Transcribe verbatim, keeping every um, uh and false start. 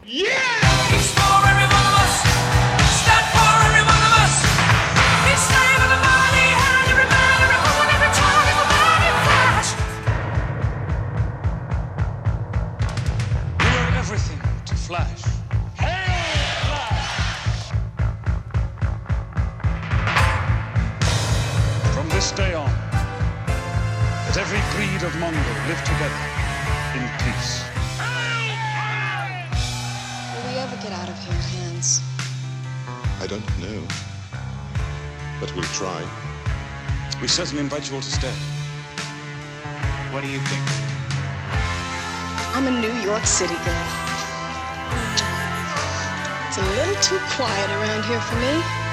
Yeah! It's for every one of us. Stand for every one of us. It's slave of the body, and every man, every woman, every child, every man in flash. We are everything to Flash. Hail Flash! From this day on, let every breed of Mongol live together in peace. Will we ever get out of here, Hans? I don't know. But we'll try. We certainly invite you all to stay. What do you think? I'm a New York City girl. It's a little too quiet around here for me.